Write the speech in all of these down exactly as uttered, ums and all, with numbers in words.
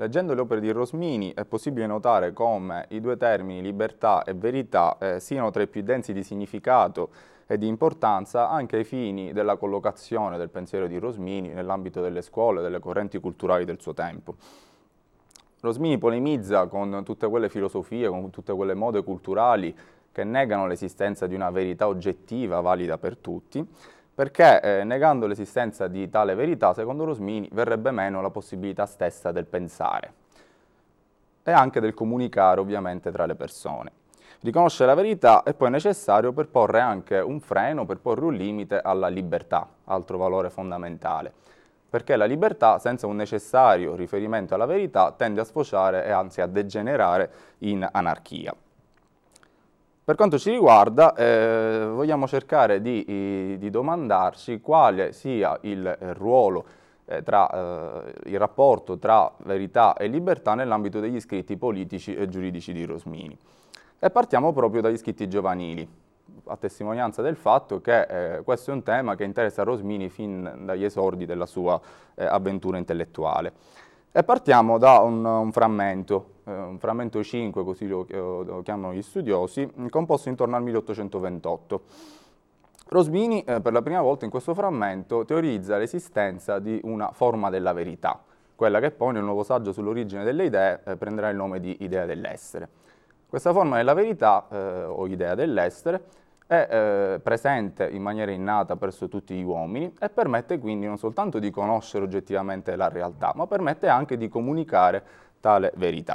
Leggendo le opere di Rosmini è possibile notare come i due termini libertà e verità eh, siano tra i più densi di significato e di importanza anche ai fini della collocazione del pensiero di Rosmini nell'ambito delle scuole e delle correnti culturali del suo tempo. Rosmini polemizza con tutte quelle filosofie, con tutte quelle mode culturali che negano l'esistenza di una verità oggettiva valida per tutti, perché eh, negando l'esistenza di tale verità, secondo Rosmini, verrebbe meno la possibilità stessa del pensare e anche del comunicare ovviamente tra le persone. Riconoscere la verità è poi necessario per porre anche un freno, per porre un limite alla libertà, altro valore fondamentale, perché la libertà senza un necessario riferimento alla verità tende a sfociare e anzi a degenerare in anarchia. Per quanto ci riguarda, eh, vogliamo cercare di, di domandarci quale sia il eh, ruolo, eh, tra, eh, il rapporto tra verità e libertà nell'ambito degli scritti politici e giuridici di Rosmini. E partiamo proprio dagli scritti giovanili, a testimonianza del fatto che eh, questo è un tema che interessa Rosmini fin dagli esordi della sua eh, avventura intellettuale. E partiamo da un, un frammento, eh, un frammento cinque, così lo, lo chiamano gli studiosi, composto intorno al milleottocentoventotto. Rosmini, eh, per la prima volta in questo frammento, teorizza l'esistenza di una forma della verità, quella che poi nel nuovo saggio sull'origine delle idee eh, prenderà il nome di idea dell'essere. Questa forma della verità, eh, o idea dell'essere, è eh, presente in maniera innata presso tutti gli uomini e permette quindi non soltanto di conoscere oggettivamente la realtà, ma permette anche di comunicare tale verità.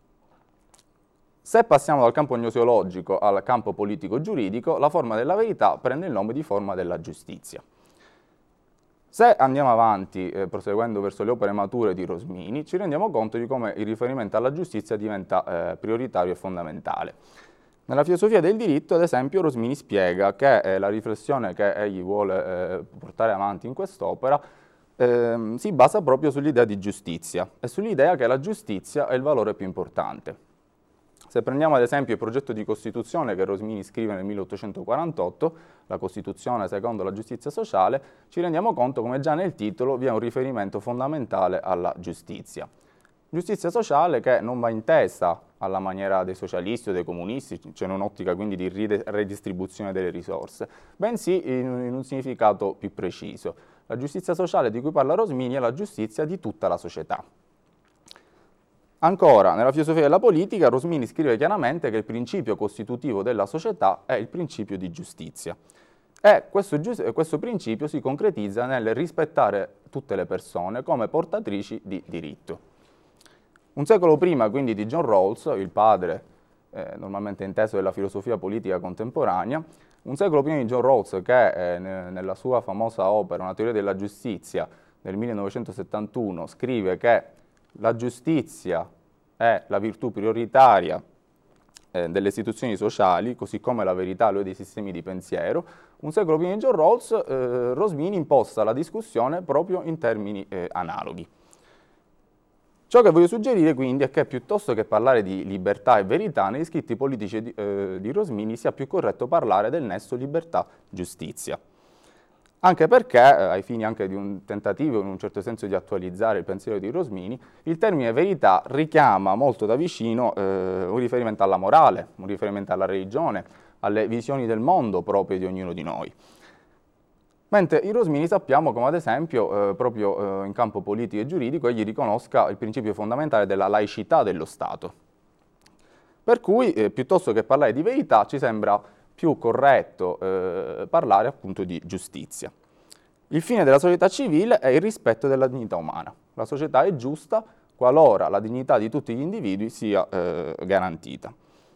Se passiamo dal campo gnoseologico al campo politico-giuridico, la forma della verità prende il nome di forma della giustizia. Se andiamo avanti, eh, proseguendo verso le opere mature di Rosmini, ci rendiamo conto di come il riferimento alla giustizia diventa eh, prioritario e fondamentale. Nella filosofia del diritto, ad esempio, Rosmini spiega che eh, la riflessione che egli vuole eh, portare avanti in quest'opera eh, si basa proprio sull'idea di giustizia e sull'idea che la giustizia è il valore più importante. Se prendiamo ad esempio il progetto di Costituzione che Rosmini scrive nel milleottocentoquarantotto, la Costituzione secondo la giustizia sociale, ci rendiamo conto come già nel titolo vi è un riferimento fondamentale alla giustizia. Giustizia sociale che non va intesa alla maniera dei socialisti o dei comunisti, cioè in un'ottica quindi di redistribuzione delle risorse, bensì in, in un significato più preciso. La giustizia sociale di cui parla Rosmini è la giustizia di tutta la società. Ancora, nella filosofia della politica, Rosmini scrive chiaramente che il principio costitutivo della società è il principio di giustizia. E questo, questo principio si concretizza nel rispettare tutte le persone come portatrici di diritto. Un secolo prima, quindi, di John Rawls, il padre eh, normalmente inteso della filosofia politica contemporanea, un secolo prima di John Rawls, che eh, nella sua famosa opera Una teoria della giustizia del millenovecentosettantuno scrive che la giustizia è la virtù prioritaria eh, delle istituzioni sociali, così come la verità lo è dei sistemi di pensiero, un secolo prima di John Rawls, eh, Rosmini imposta la discussione proprio in termini eh, analoghi. Ciò che voglio suggerire quindi è che piuttosto che parlare di libertà e verità, negli scritti politici di, eh, di Rosmini sia più corretto parlare del nesso libertà-giustizia. Anche perché, eh, ai fini anche di un tentativo in un certo senso di attualizzare il pensiero di Rosmini, il termine verità richiama molto da vicino eh, un riferimento alla morale, un riferimento alla religione, alle visioni del mondo proprie di ognuno di noi. Mentre in Rosmini sappiamo come ad esempio, eh, proprio eh, in campo politico e giuridico, egli riconosca il principio fondamentale della laicità dello Stato. Per cui, eh, piuttosto che parlare di verità, ci sembra più corretto eh, parlare appunto di giustizia. Il fine della società civile è il rispetto della dignità umana. La società è giusta qualora la dignità di tutti gli individui sia eh, garantita.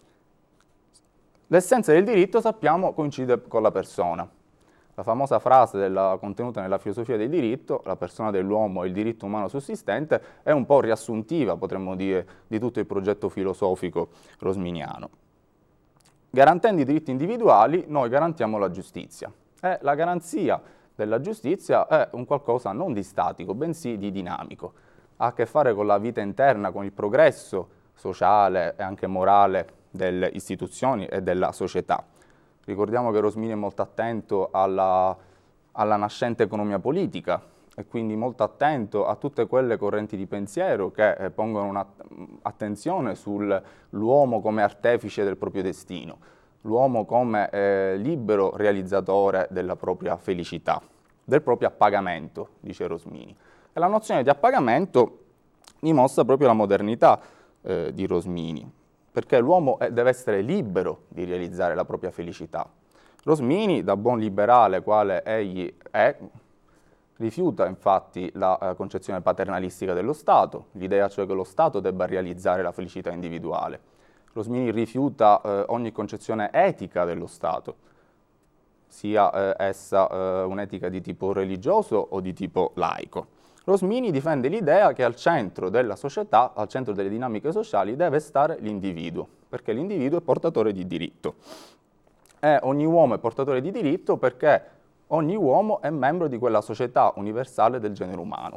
L'essenza del diritto, sappiamo, coincide con la persona. La famosa frase della, contenuta nella filosofia del diritto, la persona dell'uomo e il diritto umano sussistente, è un po' riassuntiva, potremmo dire, di tutto il progetto filosofico rosminiano. Garantendo i diritti individuali, noi garantiamo la giustizia. E la garanzia della giustizia è un qualcosa non di statico, bensì di dinamico. Ha a che fare con la vita interna, con il progresso sociale e anche morale delle istituzioni e della società. Ricordiamo che Rosmini è molto attento alla, alla nascente economia politica e quindi molto attento a tutte quelle correnti di pensiero che eh, pongono un'attenzione sull'uomo come artefice del proprio destino, l'uomo come eh, libero realizzatore della propria felicità, del proprio appagamento, dice Rosmini. E la nozione di appagamento dimostra proprio la modernità eh, di Rosmini, perché l'uomo deve essere libero di realizzare la propria felicità. Rosmini, da buon liberale quale egli è, rifiuta infatti la eh, concezione paternalistica dello Stato, l'idea cioè che lo Stato debba realizzare la felicità individuale. Rosmini rifiuta eh, ogni concezione etica dello Stato, sia eh, essa eh, un'etica di tipo religioso o di tipo laico. Rosmini difende l'idea che al centro della società, al centro delle dinamiche sociali, deve stare l'individuo, perché l'individuo è portatore di diritto. E ogni uomo è portatore di diritto perché ogni uomo è membro di quella società universale del genere umano.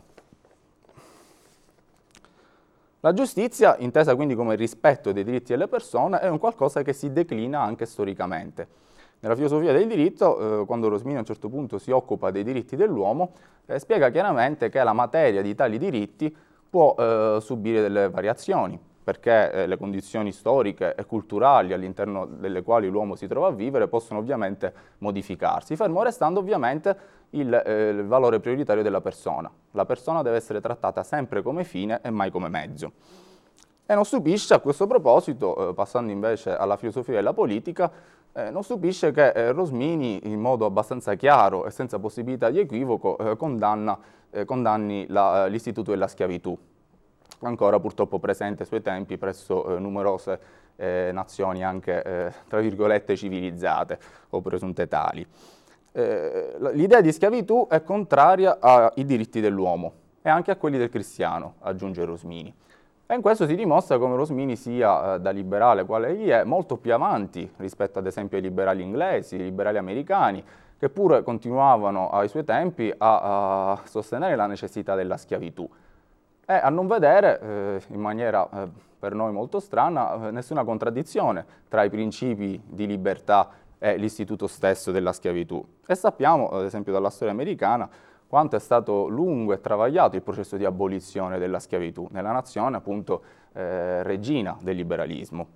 La giustizia, intesa quindi come il rispetto dei diritti delle persone, è un qualcosa che si declina anche storicamente. Nella filosofia del diritto, eh, quando Rosmini a un certo punto si occupa dei diritti dell'uomo, eh, spiega chiaramente che la materia di tali diritti può eh, subire delle variazioni, perché eh, le condizioni storiche e culturali all'interno delle quali l'uomo si trova a vivere possono ovviamente modificarsi, fermo restando ovviamente il, eh, il valore prioritario della persona. La persona deve essere trattata sempre come fine e mai come mezzo. E non stupisce a questo proposito, eh, passando invece alla filosofia della politica, eh, non stupisce che eh, Rosmini in modo abbastanza chiaro e senza possibilità di equivoco eh, condanna, eh, condanni l'istituto della schiavitù, ancora purtroppo presente ai suoi tempi presso eh, numerose eh, nazioni anche, eh, tra virgolette, civilizzate o presunte tali. Eh, l'idea di schiavitù è contraria ai diritti dell'uomo e anche a quelli del cristiano, aggiunge Rosmini. E in questo si dimostra come Rosmini sia, eh, da liberale quale egli è, molto più avanti rispetto ad esempio ai liberali inglesi, ai liberali americani, che pure continuavano ai suoi tempi a, a sostenere la necessità della schiavitù. E a non vedere, eh, in maniera eh, per noi molto strana, eh, nessuna contraddizione tra i principi di libertà e l'istituto stesso della schiavitù. E sappiamo, ad esempio dalla storia americana, quanto è stato lungo e travagliato il processo di abolizione della schiavitù nella nazione, appunto, eh, regina del liberalismo.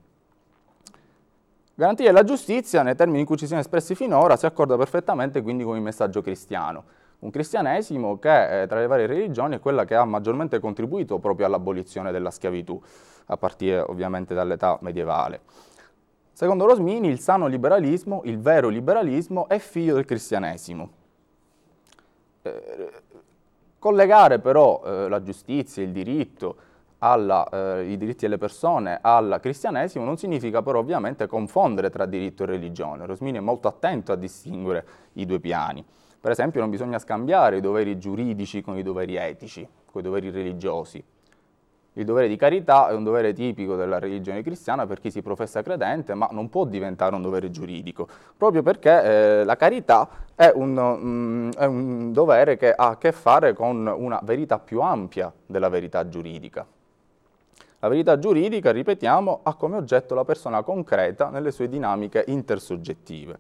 Garantire la giustizia, nei termini in cui ci siamo espressi finora, si accorda perfettamente quindi con il messaggio cristiano. Un cristianesimo che, eh, tra le varie religioni, è quella che ha maggiormente contribuito proprio all'abolizione della schiavitù, a partire ovviamente dall'età medievale. Secondo Rosmini, il sano liberalismo, il vero liberalismo, è figlio del cristianesimo. Eh, collegare però eh, la giustizia, il diritto, alla, eh, i diritti delle persone al cristianesimo non significa però ovviamente confondere tra diritto e religione. Rosmini è molto attento a distinguere i due piani. Per esempio non bisogna scambiare i doveri giuridici con i doveri etici, con i doveri religiosi. Il dovere di carità è un dovere tipico della religione cristiana per chi si professa credente, ma non può diventare un dovere giuridico, proprio perché eh, la carità è un, um, è un dovere che ha a che fare con una verità più ampia della verità giuridica. La verità giuridica, ripetiamo, ha come oggetto la persona concreta nelle sue dinamiche intersoggettive.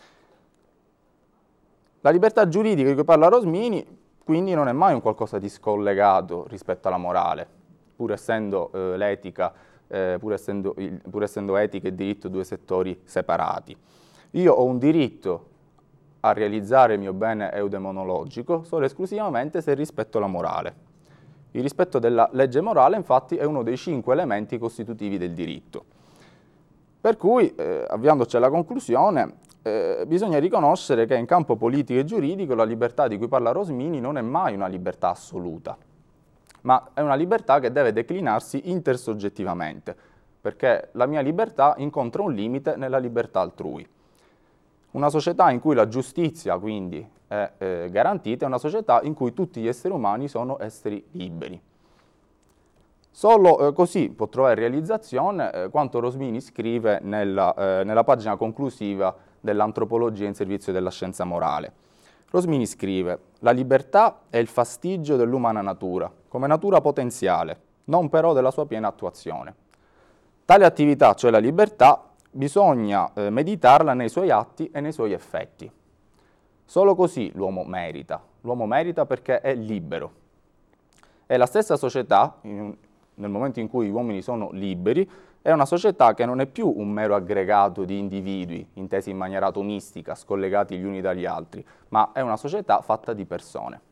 La libertà giuridica di cui parla Rosmini, quindi, non è mai un qualcosa di scollegato rispetto alla morale, pur essendo eh, l'etica, eh, pur, essendo il, pur essendo etica e diritto due settori separati. Io ho un diritto a realizzare il mio bene eudemonologico solo e esclusivamente se rispetto la morale. Il rispetto della legge morale, infatti, è uno dei cinque elementi costitutivi del diritto. Per cui, eh, avviandoci alla conclusione, eh, bisogna riconoscere che in campo politico e giuridico la libertà di cui parla Rosmini non è mai una libertà assoluta, ma è una libertà che deve declinarsi intersoggettivamente, perché la mia libertà incontra un limite nella libertà altrui. Una società in cui la giustizia, quindi, è eh, garantita è una società in cui tutti gli esseri umani sono esseri liberi. Solo eh, così può trovare realizzazione eh, quanto Rosmini scrive nella, eh, nella pagina conclusiva dell'Antropologia in servizio della scienza morale. Rosmini scrive: la libertà è il fastigio dell'umana natura, come natura potenziale, non però della sua piena attuazione. Tale attività, cioè la libertà, bisogna eh, meditarla nei suoi atti e nei suoi effetti. Solo così l'uomo merita, l'uomo merita perché è libero. E la stessa società, in, nel momento in cui gli uomini sono liberi, è una società che non è più un mero aggregato di individui, intesi in maniera atomistica, scollegati gli uni dagli altri, ma è una società fatta di persone.